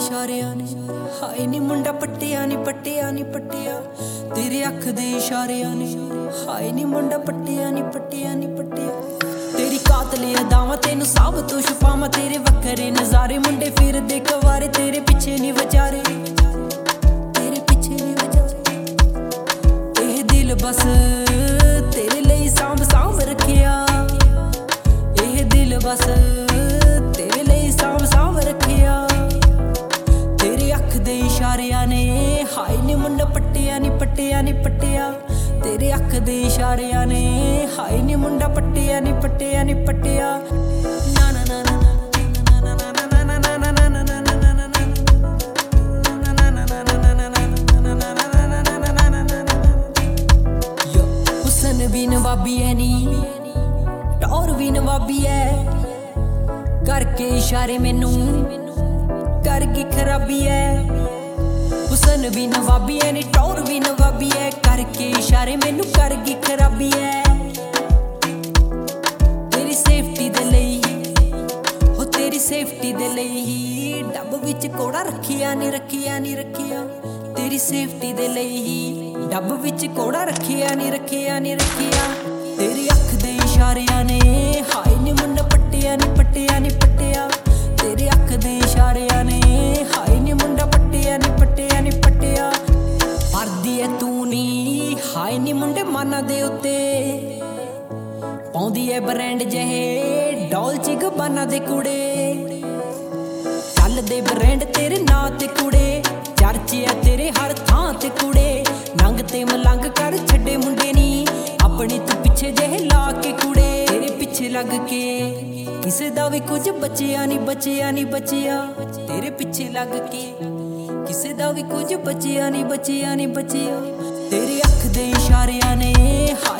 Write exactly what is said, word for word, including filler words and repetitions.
इशारियां ने हाय नी मुंडा पट्टिया नी पट्टिया नी पट्टिया तेरे अख दे इशारियां ने हाय नी मुंडा पट्टिया नी पट्टिया नी पट्टिया तेरी कातली अदावां तेनू सब तो छुपावां तेरे वक्रे नजारे मुंडे फिरदे कवारे तेरे पिछे नी विचारे तेरे पिछे नी विचारे एह दिल बस तेरे लिए सांभ सांभ रखिया एह दिल बस तेरे लिए सांभ सांभ रखिया तेरे अख दे इशारियां ने हाय नी मुंडा पट्टिया नी पट्टिया नी पट्टिया तेरे अख दे इशारियां ने हाय नी मुंडा पट्टिया नी पट्टिया नी पट्टिया ना ना ना ना भी नवाबी है नी टौर भी नवाबी है करके इशारे मैनू करके खराबी है हुसन भी नवाबी है नी टौर भी नवाबी है करके इशारे मैनू करके खराबी है तेरी सेफ्टी दे लई हो तेरी सेफ्टी दे लई डब विच कोड़ा रखिया नी रखिया नी रखिया तेरी सेफ्टी दे लई डब विच कोड़ा रखिया नी रखिया नी रखिया तेरी अख दे इशारियां ने हाय नी मुंडा पट्टिया नी पट्टिया नी पट्टिया तेरे अख दे इशारियां ने हाय नी मुंडा पट्टिया नी पट्टिया नी पट्टिया मरदी है तू नी हाय नी मुंडे माना दे उत्ते पाउंदी है ब्रांड जहे डॉल्चे गब्बाना दे कुड़े चल दे ब्रांड तेरे नां ते कुड़े चर्चे आ तेरे हर थां ते कुड़े नंग ते मलंग कर छड्डे मुंडे नी अपनी तू पिछे जहे ला के कुड़े तेरे पिछे लग के किसे दा भी कुछ बचिया नी बचिया नी बचिया तेरे पिछे लग के किसे दा भी कुछ बचिया नी बचिया नी बचिया तेरे अख दे इशारियां ने